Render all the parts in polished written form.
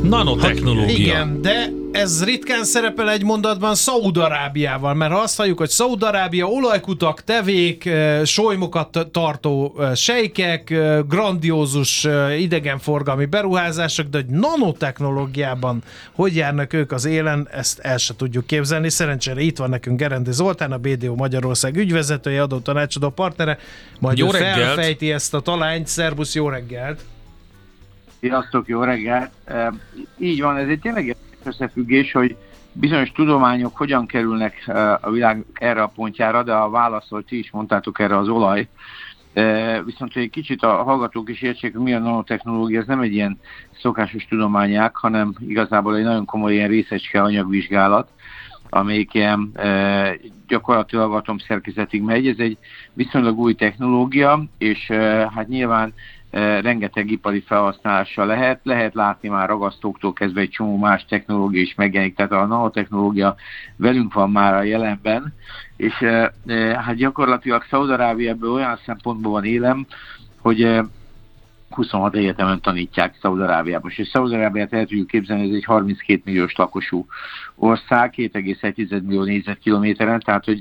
Nanotechnológia. Igen, de ez ritkán szerepel egy mondatban Szaúd-Arábiával, mert ha azt halljuk, hogy Szaúd-Arábia olajkutak, tevék, solymokat tartó sejkek, grandiózus idegenforgalmi beruházások, de hogy nanotechnológiában hogy járnak ők az élen, ezt el se tudjuk képzelni. Szerencsére itt van nekünk Gerendi Zoltán, a BDO Magyarország ügyvezetője, adótanácsadó partnere, majd ő felfejti ezt a talányt. Szerbusz, jó reggelt! Sziasztok, jó reggelt! Így van, ez egy tényleg összefüggés, hogy bizonyos tudományok hogyan kerülnek a világ erre a pontjára, de a válaszol ti is mondtátok erre az olaj. Viszont, hogy egy kicsit a hallgatók is értsék, hogy mi a nanotechnológia, ez nem egy ilyen szokásos tudományág, hanem igazából egy nagyon komoly ilyen részecske anyagvizsgálat, amelyik ilyen gyakorlatilag atomszerkezetig megy. Ez egy viszonylag új technológia, és hát nyilván rengeteg ipari felhasználása lehet látni már ragasztóktól kezdve egy csomó más technológia is megjelenik, tehát a nanotechnológia velünk van már a jelenben, és hát gyakorlatilag Szaúd-Arábiában olyan szempontból van élem, hogy 26 egyetemen tanítják Szaúd-Arábiában, és Szaúd-Arábiát el tudjuk képzelni, ez egy 32 milliós lakosú ország, 2,1 millió négyzetkilométeren, tehát hogy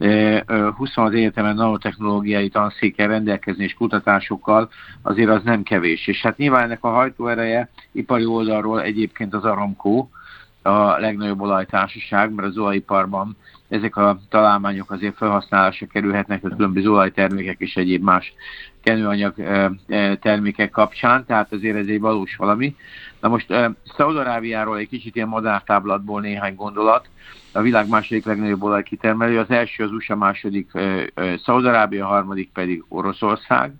26 egyetemen nanotechnológiai tanszékkel rendelkezni és kutatásokkal azért az nem kevés. És hát nyilván ennek a hajtóereje ipari oldalról egyébként az Aramco, a legnagyobb olajtársaság, mert az olajiparban ezek a találmányok azért felhasználásra kerülhetnek a különböző olajtermékek és egyéb más kenőanyag termékek kapcsán, tehát azért ez egy valós valami. Na most Szaúd-Arábiáról egy kicsit ilyen madártáblatból néhány gondolat. A világ második legnagyobb olajkitermelő, az első az USA, második Szaúd-Arábia, harmadik pedig Oroszország.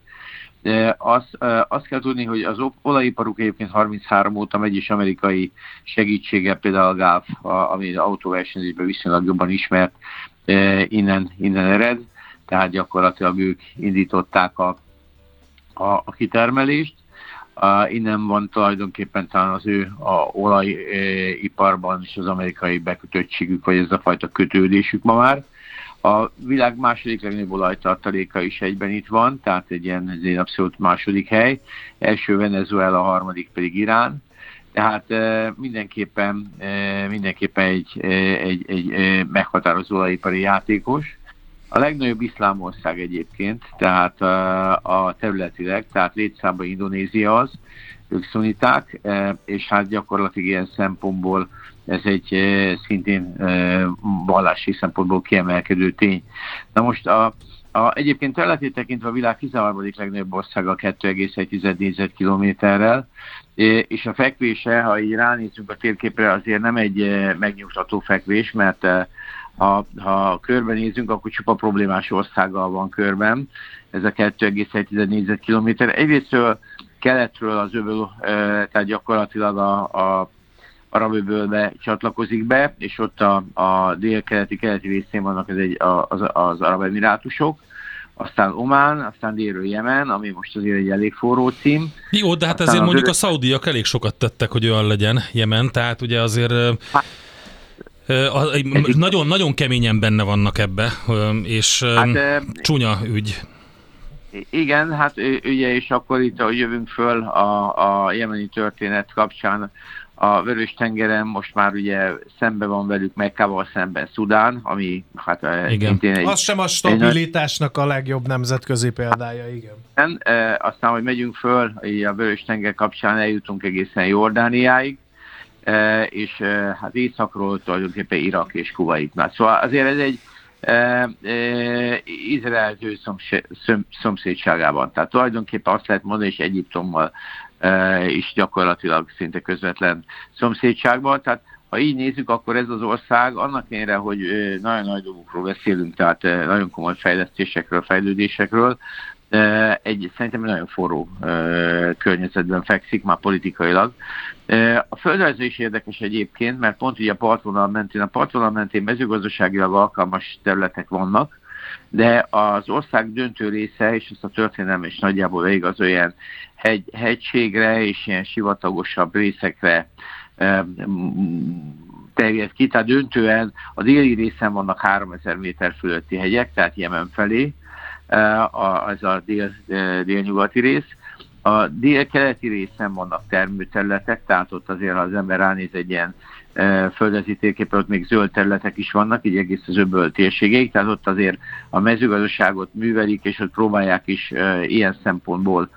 Azt kell tudni, hogy az olajiparuk egyébként 33 óta megy, és amerikai segítséggel, például a Gulf, ami az autóversenyzésben viszonylag jobban ismert, innen ered, tehát gyakorlatilag ők indították a kitermelést. Innen van tulajdonképpen talán az ő olajiparban is az amerikai bekötöttségük, vagy ez a fajta kötődésük ma már. A világ második legnagyobb olajtartaléka is egyben itt van, tehát egy ilyen abszolút második hely. Első Venezuela, harmadik pedig Irán. Tehát mindenképpen egy meghatározó olajipari játékos. A legnagyobb iszlámország egyébként, tehát a területileg, tehát létszámban Indonézia az, ők szuniták, és hát gyakorlatilag ilyen szempontból ez egy szintén vallási szempontból kiemelkedő tény. Na most egyébként területét tekintve a világ 13. legnagyobb országa 2,1 négyzetkilométerrel, és a fekvése, ha így ránézünk a térképre, azért nem egy megnyugtató fekvés, mert ha körbenézünk, akkor csupa problémás országgal van körben, ez a 2,1 négyzetkilométer. Egyrésztről keletről az öböl, tehát gyakorlatilag a Arab-öbölbe csatlakozik be, és ott a keleti részén vannak az Arab Emirátusok, aztán Omán, aztán délről Jemen, ami most azért egy elég forró cím. Jó, de hát ezért mondjuk a szaudiak elég sokat tettek, hogy olyan legyen Jemen, tehát ugye azért nagyon, nagyon keményen benne vannak ebbe, és csúnya ügy. Igen, hát ugye, és akkor itt, ahogy jövünk föl a jemeni történet kapcsán, a Vörös-tengeren most már ugye szembe van velük Mekkával szemben Szudán, ami hát szintén egy... Az sem a stabilitásnak a legjobb nemzetközi példája, igen. Aztán, hogy megyünk föl, a Vörös-tenger kapcsán eljutunk egészen Jordániáig, és hát északról tulajdonképpen Irak és Kuwait. Szóval azért ez egy Izrael szomszédságában. Tehát tulajdonképpen azt lehet mondani, és Egyiptommal is gyakorlatilag szinte közvetlen szomszédságban. Tehát ha így nézzük, akkor ez az ország annak ellenére, hogy nagyon nagy dolgokról beszélünk, tehát nagyon komoly fejlesztésekről, fejlődésekről, szerintem nagyon forró környezetben fekszik, már politikailag. A földrajza is érdekes egyébként, mert pont így a partvonal mentén mezőgazdaságilag alkalmas területek vannak, de az ország döntő része, és ezt a történelem is nagyjából igaz, olyan hegységre és ilyen sivatagosabb részekre terjed ki, tehát döntően a déli részen vannak 3000 méter fölötti hegyek, tehát Jemen felé, ez a délnyugati rész. A délkeleti részen vannak termőterületek, tehát ott azért, ha az ember ránéz egy ilyen földrajzi térképre, ott még zöld területek is vannak, így egész az öböl térségéig, tehát ott azért a mezőgazdaságot művelik, és ott próbálják is ilyen szempontból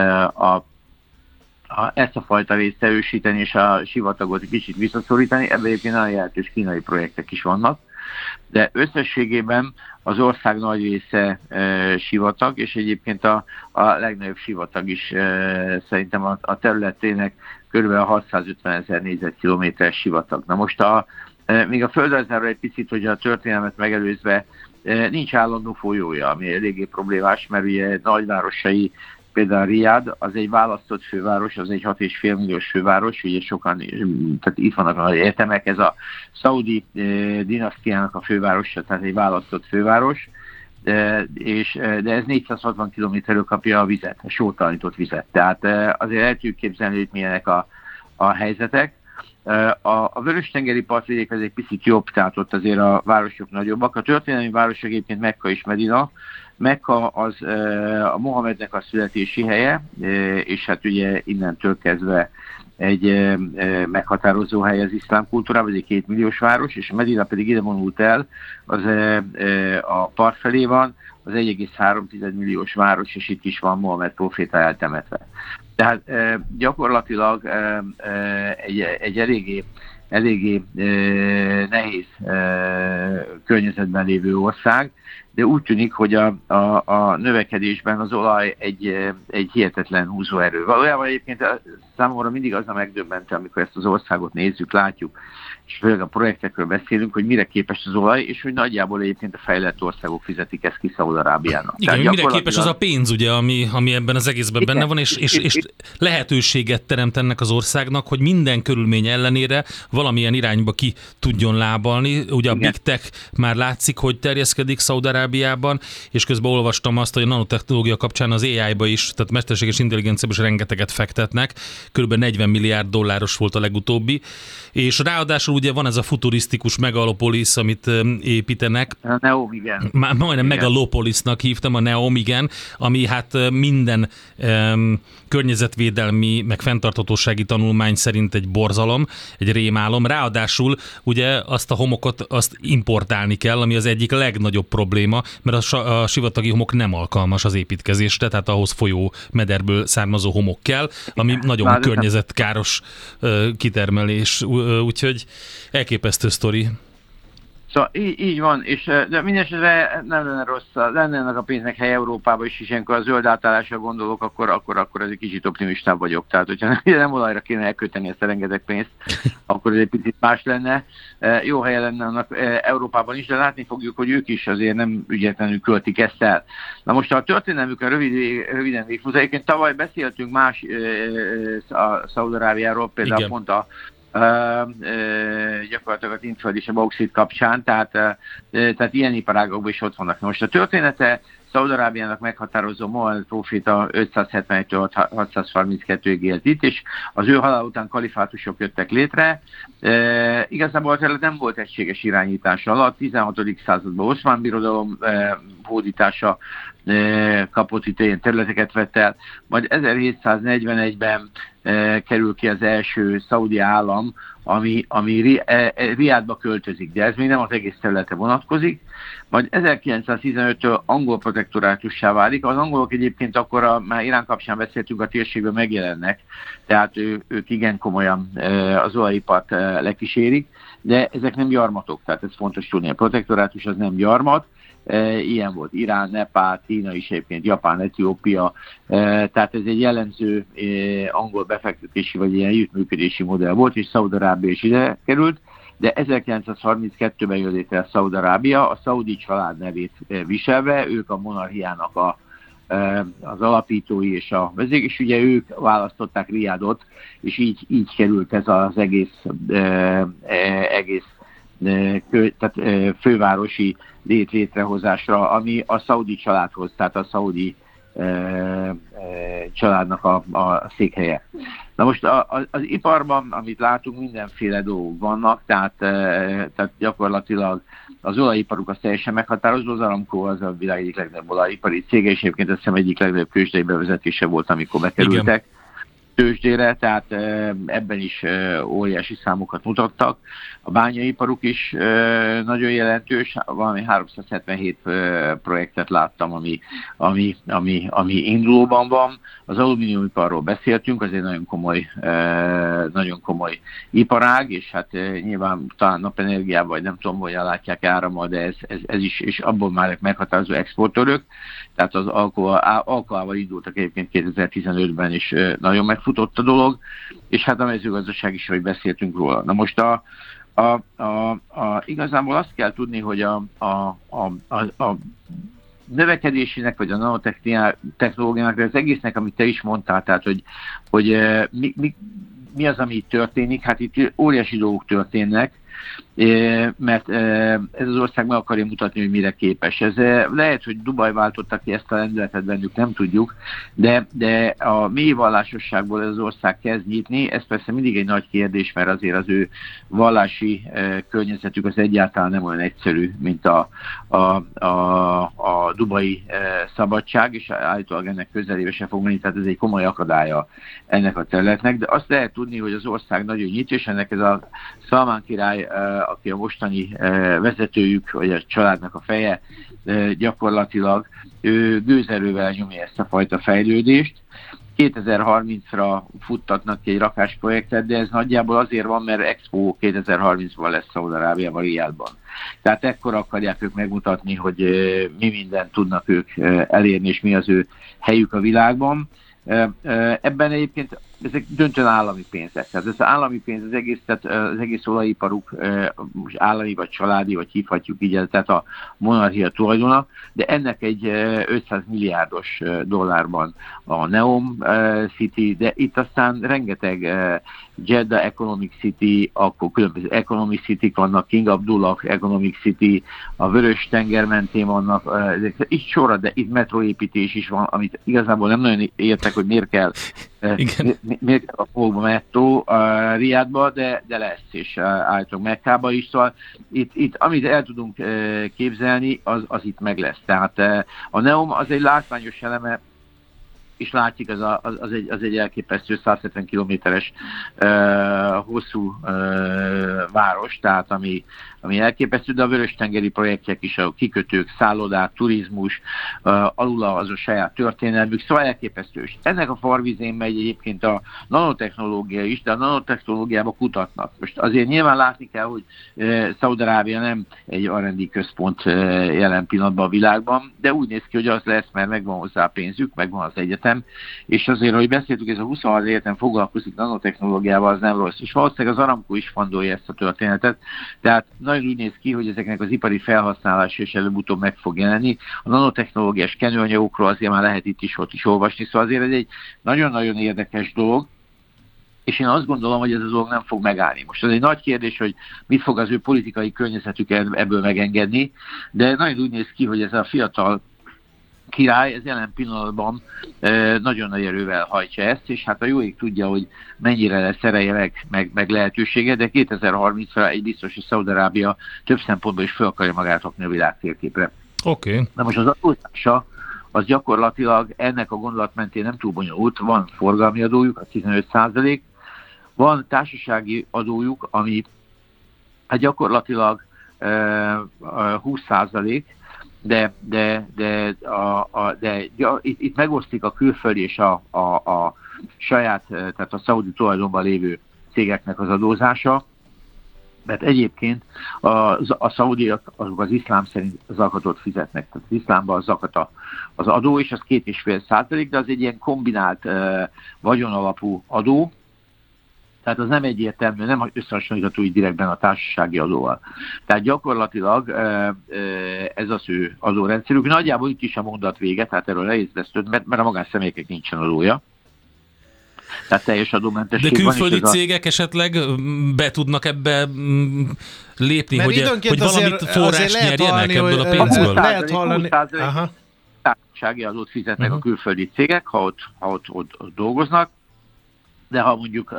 ezt a fajta részt erősíteni, és a sivatagot egy kicsit visszaszorítani. Ebben egyébként nagyon jelentős kínai projektek is vannak, de összességében az ország nagy része sivatag, és egyébként a legnagyobb sivatag is szerintem a területének kb. 650 000 négyzetkilométeres sivatag. Na most még a földrajzáról egy picit, hogy a történelmet megelőzve nincs állandó folyója, ami eléggé problémás, mert ugye nagyvárosai, például Riad, az egy választott főváros, az egy 6,5 milliós főváros, ugye sokan, tehát itt vannak az egyetemek, ez a szaudi dinasztiának a fővárosa, tehát egy választott főváros, de ez 460 kilométerről kapja a vizet, a sótalanított vizet. Tehát azért el tudjuk képzelni, hogy milyenek a helyzetek. A Vörös-tengeri partvidék ez egy picit jobb, tehát ott azért a városok nagyobbak. A történelmi városok egyébként Mekka és Medina. Mekka az a Mohamednek a születési helye, és hát ugye innentől kezdve egy meghatározó hely az iszlám kultúrában, ez egy 2 milliós város, és Medina pedig ide vonult el, az a part felé van, az 1,3 milliós város, és itt is van Mohamed próféta eltemetve. Tehát gyakorlatilag egy eléggé nehéz környezetben lévő ország, de úgy tűnik, hogy a növekedésben az olaj egy hihetetlen húzóerő. Valójában egyébként számomra mindig az a megdöbbentő, amikor ezt az országot nézzük, látjuk, és főleg a projektekről beszélünk, hogy mire képes az olaj, és hogy nagyjából egyébként a fejlett országok fizetik ezt ki Szaúd-Arábiának. Igen, mire képes az a pénz, ugye, ami ebben az egészben benne van, és lehetőséget teremt ennek az országnak, hogy minden körülmény ellenére valamilyen irányba ki tudjon lábalni. Ugye a Big Tech már látszik, hogy terjeszkedik Szaúd-Arábiában, és közben olvastam azt, hogy a nanotechnológia kapcsán az AI-ba is, tehát mesterséges intelligenciába is rengeteget fektetnek, kb. 40 milliárd dolláros volt a legutóbbi, és ráadásul ugye van ez a futurisztikus megalopolis, amit építenek. A Neom, igen. Majdnem megalopolisnak hívtam, a Neom, igen, ami hát minden környezetvédelmi, meg fenntarthatósági tanulmány szerint egy borzalom, egy rémálom. Ráadásul ugye azt a homokot azt importálni kell, ami az egyik legnagyobb probléma, mert a sivatagi homok nem alkalmas az építkezésre, tehát ahhoz folyó mederből származó homok kell, ami nagyon környezetkáros kitermelés, úgyhogy elképesztő sztori. Szóval így van, és de mindesetre nem lenne rossz, lenne ennek a pénznek hely Európában is, és ilyenkor a zöld átállásra gondolok, akkor ez egy kicsit optimistább vagyok. Tehát, hogyha nem olajra kéne elkölteni ezt a rengeteg pénzt, akkor ez egy picit más lenne. Jó helye lenne annak Európában is, de látni fogjuk, hogy ők is azért nem ügyetlenül költik ezt el. Na most a történelmükön röviden végfutó. Egyébként tavaly beszéltünk más a Szaúd-Arábiáról, például igen. Pont gyakorlatilag a tintföld és a bauxit kapcsán, tehát ilyen iparágokban is ott vannak. Most a története Szaúd-Arábiának meghatározó Mohamed próféta 571-től 632-ig élt itt, és az ő halál után kalifátusok jöttek létre. Igazából a terület nem volt egységes irányítása alatt. 16. században Oszmán birodalom hódítása kapott itt ilyen területeket vett el, majd 1741-ben kerül ki az első szaudi állam, ami Riádba költözik, de ez még nem az egész területre vonatkozik. Majd 1915-től angol protektorátussá válik. Az angolok egyébként akkor, már Irán kapcsán beszéltünk, a térségben megjelennek, tehát ők igen komolyan az olajipart lekísérik, de ezek nem gyarmatok, tehát ez fontos tudni. A protektorátus az nem gyarmat, ilyen volt Irán, Nepál, Kína is egyébként, Japán, Etiópia, tehát ez egy jellemző angol befektetési vagy ilyen együttműködési modell volt, és Szaúd-Arábia is ide került, de 1932-ben jött létre Szaúd-Arábia, a szaudi család nevét viselve, ők a monarchiának az alapítói és a vezék, és ugye ők választották Riádot, és így került ez az egész tehát fővárosi létrehozásra, ami a szaudi családhoz, tehát a szaudi családnak a székhelye. Na most az iparban, amit látunk, mindenféle dolgok vannak, tehát gyakorlatilag az olajiparuk az teljesen meghatározó, az Aramco az a világ egyik legnagyobb olajipari cége, és egyébként azt hiszem egyik legnagyobb tőzsdei bevezetése volt, amikor bekerültek tőzsdére, tehát ebben is óriási számokat mutattak. A bányaiparuk is nagyon jelentős, valami 377 projektet láttam, ami indulóban van. Az alumíniumiparról beszéltünk, az egy nagyon komoly iparág, és hát nyilván talán napenergiával, vagy nem tudom, hogyan látják árammal, de ez is, és abból már meghatározó exportőrök, tehát az alkoholával indultak egyébként 2015-ben, és nagyon megfutott a dolog, és hát a mezőgazdaság is, hogy beszéltünk róla. Na most igazából azt kell tudni, hogy a növekedésének, vagy a nanotechnológiának, az egésznek, amit te is mondtál, tehát, hogy mi az, ami itt történik, hát itt óriási dolgok történnek, mert ez az ország meg akarja mutatni, hogy mire képes. Ez lehet, hogy Dubaj váltotta ki ezt a lendületet bennük, nem tudjuk, de a mély vallásosságból ez az ország kezd nyitni, ez persze mindig egy nagy kérdés, mert azért az ő vallási környezetük az egyáltalán nem olyan egyszerű, mint a dubai szabadság, és állítólag ennek közelébe se fog menni, tehát ez egy komoly akadálya ennek a területnek, de azt lehet tudni, hogy az ország nagyon nyit, és ennek ez a Szalmán király, aki a mostani vezetőjük, vagy a családnak a feje, gyakorlatilag ő gőzerővel nyomja ezt a fajta fejlődést. 2030-ra futtatnak ki egy rakásprojektet, de ez nagyjából azért van, mert Expo 2030-ban lesz Szaúd-Arábiában, Riadban. Tehát ekkor akarják ők megmutatni, hogy mi mindent tudnak ők elérni, és mi az ő helyük a világban. Ebben egyébként ezek döntően állami pénzek. Tehát ez az állami pénz, az egész olajiparuk állami, vagy családi, vagy hívhatjuk így, tehát a monarchia tulajdona, de ennek egy 500 milliárdos dollárban a Neom City, de itt aztán rengeteg Jeddah Economic City, akkor különböző Economic City vannak, King Abdullah Economic City, a Vörös-tenger mentén vannak, itt sorra, de itt metroépítés is van, amit igazából nem nagyon értek, hogy miért kell miért a fogba metró Riadba, de lesz, és állítólag Mekkába is, szóval itt amit el tudunk képzelni, az itt meg lesz. Tehát a Neom az egy látványos eleme, és látszik, az egy elképesztő 170 kilométeres hosszú város, tehát ami elképesztő, de a vörös-tengeri projektjek is, a kikötők, szállodák, turizmus, alula az a saját történelmük, szóval elképesztő. És ennek a farvizén megy egyébként a nanotechnológia is, de a nanotechnológiában kutatnak. Most azért nyilván látni kell, hogy Szaúd-Arábia nem egy R&D központ jelen pillanatban a világban, de úgy néz ki, hogy az lesz, mert megvan hozzá a pénzük, megvan az egyetem, és azért, ahogy beszéltük, ez a 26 egyetem foglalkozik nanotechnológiával, az nem rossz. És valószínűleg az Aramco is fandolja ezt a történetet, tehát nagyon úgy néz ki, hogy ezeknek az ipari felhasználása is előbb-utóbb meg fog jelenni. A nanotechnológiás kenőanyagokról azért már lehet itt is ott is olvasni, szóval azért ez egy nagyon-nagyon érdekes dolog, és én azt gondolom, hogy ez a dolog nem fog megállni. Most ez egy nagy kérdés, hogy mit fog az ő politikai környezetük ebből megengedni, de nagyon úgy néz ki, hogy ez a fiatal király, ez jelen pillanatban nagyon nagy erővel hajtja ezt, és hát a jó ég tudja, hogy mennyire lesz ereje meg lehetősége, de 2030-ra egy biztos, hogy Szaúd-Arábia több szempontból is fel akarja magát rakni a világ térképre. Oké. Na most az adózása, az gyakorlatilag ennek a gondolat mentén nem túl bonyolult, van forgalmi adójuk, a 15%, van társasági adójuk, ami hát gyakorlatilag 20%, de itt megosztik a külföldi és a saját, tehát a szaudi tulajdonban lévő cégeknek az adózása, mert egyébként a szaudiak azok az iszlám szerint zakatot fizetnek. Tehát az iszlámban a zakat az adó, és az 2,5%, de az egy ilyen kombinált vagyonalapú adó, tehát az nem egyértelmű, nem összehasonlítható így direktben a társasági adóval. Tehát gyakorlatilag ez az ő adórendszerük. Nagyjából itt is a mondat vége, tehát erről nehéz lesz több, mert a magánszemélyeknek nincsen adója. Tehát teljes adómentesség van. De külföldi van, cégek esetleg be tudnak ebbe lépni, hogy valamit forrás nyerjenek ebből a pénzből? Lehet hallani. Társasági adót fizetnek a külföldi cégek, ha ott dolgoznak. de ha mondjuk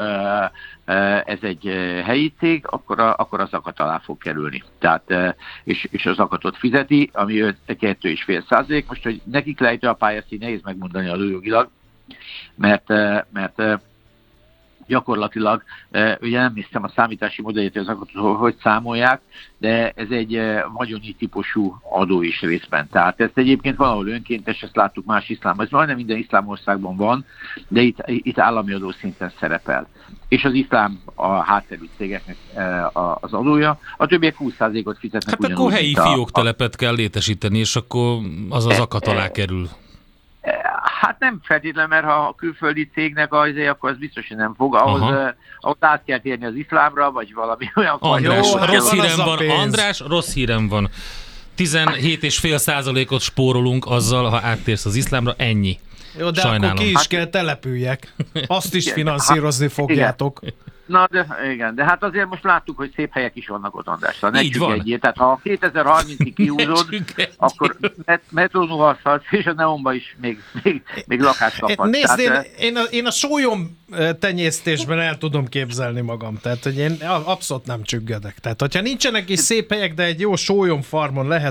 ez egy helyi cég, akkor az zakat alá fog kerülni. Tehát, és az zakatot fizeti, ami 2,5%. Most, hogy nekik lejtő a pályaszín, nehéz megmondani adójogilag, mert gyakorlatilag, ugye nem néztem a számítási modelljét, az zakatot hogy számolják, de ez egy vagyoni típusú adó is részben. Tehát ezt egyébként valahol önkéntes, ezt láttuk más iszlám, ez majdnem minden iszlám országban van, de itt állami adó szinten szerepel. És az iszlám a hátterű cégeknek az adója, a többiek 20%-ot fizetnek. Hát akkor helyi fióktelepet kell létesíteni, és akkor az zakat alá kerül. Hát nem feltétlenül, mert ha a külföldi cégnek akkor az biztos, hogy nem fog. Ahhoz át kell térni az iszlámra, vagy valami olyan. András, rossz hírem van. András, rossz hírem van. 17,5%-ot spórolunk azzal, ha áttérsz az iszlámra, ennyi. Jó, de sajnálom. akkor ki is kell települjek. Azt is finanszírozni fogjátok. Na, de igen, de hát azért most láttuk, hogy szép helyek is vannak ott, András. Szóval így van. Tehát ha 2030-ig kiúzod, akkor metrón uhalsz, és a Neonba is még lakást kaphatsz. Nézd, én a sólyom tenyésztésben el tudom képzelni magam. Tehát, hogy én abszolút nem csüggedek. Tehát, hogyha nincsenek is szép helyek, de egy jó sólyom farmon lehet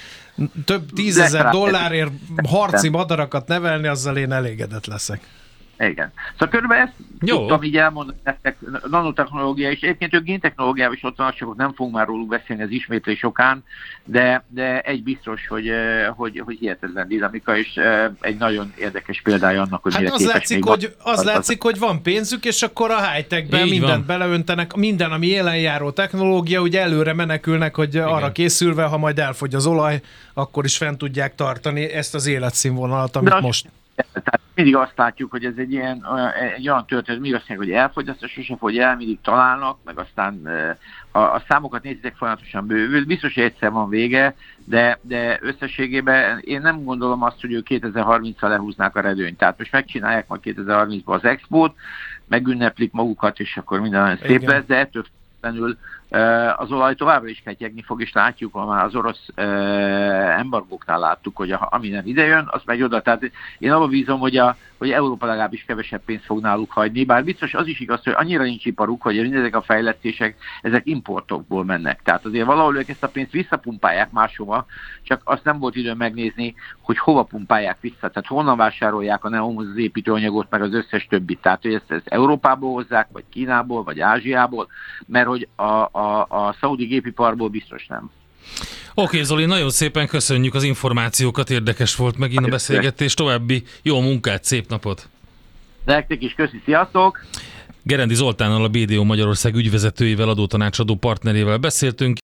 több $10,000 harci madarakat nevelni, azzal én elégedett leszek. Igen. Szóval körülbelül ezt tudtam így elmondani nektek, nanotechnológia, és egyébként géntechnológiával is ott van, csak nem fogunk már róluk beszélni az ismétlés okán, de egy biztos, hogy hihetetlen dinamika, és egy nagyon érdekes példája annak, hogy mire képes látszik, hogy van pénzük, és akkor a high-techben mindent beleöntenek, minden, ami jelenjáró technológia, ugye előre menekülnek, hogy arra készülve, ha majd elfogy az olaj, akkor is fent tudják tartani ezt az életszínvonalat, amit most. Tehát mindig azt látjuk, hogy ez egy olyan történet, mindig azt mondják, hogy elfogy, azt sosem fogy el, mindig találnak, meg aztán a számokat nézitek, folyamatosan bővül. Biztos, hogy egyszer van vége, de összességében én nem gondolom azt, hogy ők 2030-ra lehúznák a redőnyt. Tehát most megcsinálják majd 2030-ban az expót, megünneplik magukat, és akkor minden szép lesz, de ettől függetlenül az olaj továbbra is ketyegni fog, és látjuk, ha már az orosz embargóknál láttuk, hogy ami nem idejön, az megy oda. Tehát én abban bízom, hogy Európa legalábbis kevesebb pénzt fog náluk hagyni, bár biztos az is igaz, hogy annyira nincs iparuk, hogy mindezek a fejlesztések, ezek importokból mennek. Tehát azért valahol ők ezt a pénzt visszapumpálják máshova, csak azt nem volt idő megnézni, hogy hova pumpálják vissza. Tehát honnan vásárolják a Neonhoz az építőanyagot, meg az összes többit. Tehát, hogy ezt Európából hozzák, vagy Kínából, vagy Ázsiából, mert hogy a szaudi gépiparból biztos nem. Oké, Zoli, nagyon szépen köszönjük az információkat, érdekes volt megint a beszélgetés, további jó munkát, szép napot! Nektek is köszi, sziasztok! Gerendi Zoltánnal, a BDO Magyarország ügyvezetőjével, adótanácsadó partnerével beszéltünk.